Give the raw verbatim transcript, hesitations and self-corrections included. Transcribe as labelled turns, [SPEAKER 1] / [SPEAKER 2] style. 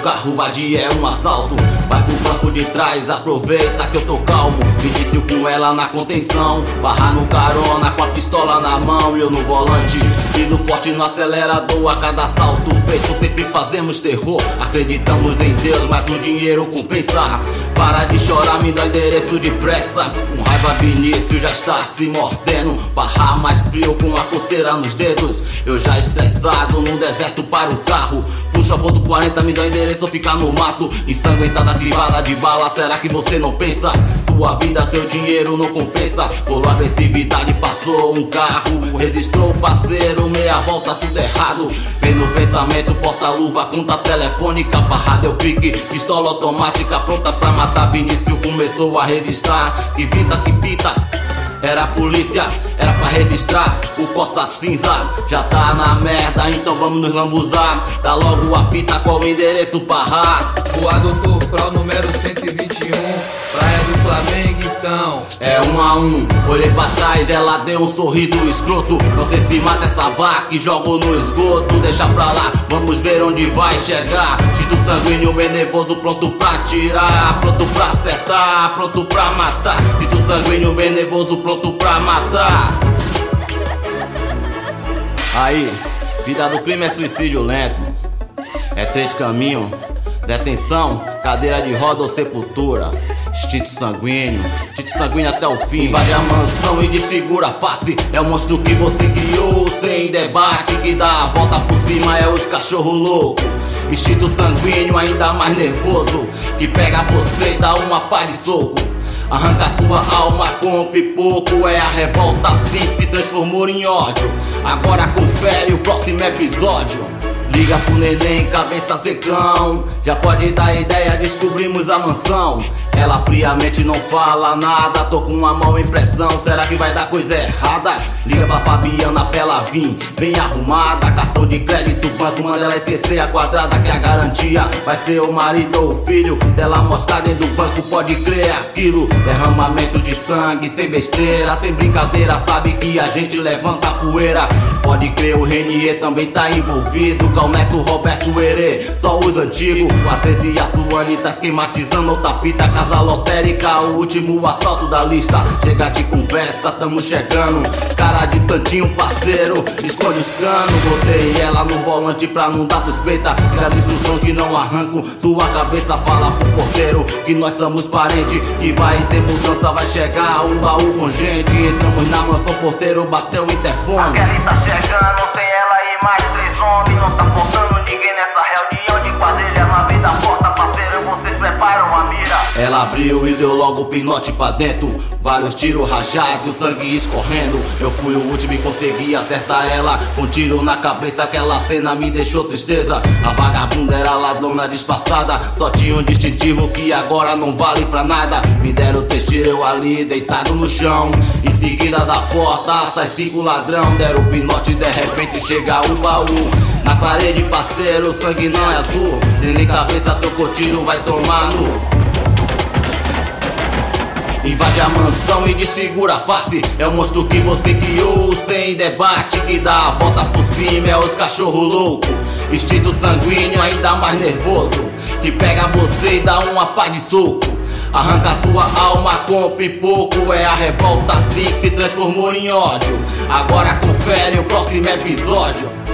[SPEAKER 1] carro vadia é um assalto. Vai pro banco de trás, aproveita que eu tô calmo. Vinícius com ela na contenção, barra no carona com a pistola na mão e eu no volante. Indo forte no acelerador a cada salto feito, sempre fazemos terror. Acreditamos em Deus, mas o dinheiro compensa. Para de chorar, me dá endereço depressa. Com raiva Vinícius já está se mordendo, barra mais frio com a coceira nos dedos. Eu já estressado num deserto para o carro. Puxa a ponto quarenta, me dá endereço ou ficar no mato. Ensanguentada, crivada de bala, será que você não pensa? Sua vida, seu dinheiro não compensa. Por agressividade passou um carro, registrou o parceiro, meia volta tudo errado. Vem no pensamento, porta-luva, conta telefônica, barra deu pique, pistola automática pronta pra matar. Vinícius começou a revistar, que vida que pita. Era a polícia, era pra registrar o Costa Cinza. Já tá na merda, então vamos nos lambuzar. Dá logo a fita, qual o endereço parrar?
[SPEAKER 2] Rua Doutor Frau, número cento e vinte e um, Praia do Flamengo então.
[SPEAKER 1] É um a um, olhei pra trás, ela deu um sorriso escroto. Não sei se mata essa vaca e jogo no esgoto. Deixa pra lá, vamos ver onde vai chegar. Instinto sanguíneo bem nervoso, pronto pra tirar, pronto pra acertar, pronto pra matar. Instinto sanguíneo bem nervoso, pronto pra matar. Aí, vida do crime é suicídio lento. É três caminhos: detenção, cadeira de roda ou sepultura. Instinto sanguíneo, instinto sanguíneo até o fim. Invade a mansão e desfigura a face. É o monstro que você criou sem debate, que dá a volta por cima, é os cachorro louco. Instinto sanguíneo ainda mais nervoso, que pega você e dá uma pá de soco. Arranca sua alma com pipoco. É a revolta assim que se transformou em ódio. Agora confere o próximo episódio. Liga pro neném, cabeça secão. Já pode dar ideia, descobrimos a mansão. Ela friamente não fala nada, tô com uma mão em pressão. Será que vai dar coisa errada? Liga pra Fabiana pra ela vir bem arrumada. Cartão de crédito, banco, manda ela esquecer a quadrada, que a garantia vai ser o marido ou o filho dela. Moscar dentro do banco, pode crer aquilo. Derramamento de sangue, sem besteira, sem brincadeira. Sabe que a gente levanta a poeira. Pode crer, o Renier também tá envolvido. Calneto, Roberto Herê, só os antigos. A treta e a Suane tá esquematizando outra fita. Casa lotérica, o último assalto da lista. Chega de conversa, tamo chegando. Cara de santinho, parceiro, escolhe os canos. Botei ela no volante pra não dar suspeita. Fica as instruções que não arranco sua cabeça. Fala pro porteiro que nós somos parentes, que vai ter mudança, vai chegar um baú com gente. Entramos na mansão, porteiro bateu o interfone.
[SPEAKER 3] A Kelly tá chegando, tem ela e mais três homens. Não tá faltando ninguém nessa reunião de quadrilha. Na vez da porta, parceiro, vocês preparam a mira.
[SPEAKER 1] Ela abriu e deu logo o pinote pra dentro. Vários tiros rajados, sangue escorrendo. Eu fui o último e consegui acertar ela com um tiro na cabeça. Aquela cena me deixou tristeza. A vagabunda era ladrona disfarçada, só tinha um distintivo que agora não vale pra nada. Me deram três tiros, eu ali deitado no chão. Em seguida da porta sai cinco ladrão. Deram o pinote, de repente chega o baú. Na parede, parceiro, o sangue não é azul. Nem cabeça tocou tiro, vai tomar no... Invade a mansão e desfigura a face. É o monstro que você criou sem debate, que dá a volta por cima, é os cachorro louco. Instinto sanguíneo ainda mais nervoso, que pega você e dá uma pá de soco. Arranca tua alma com pipoco. É a revolta assim que se transformou em ódio. Agora confere o próximo episódio.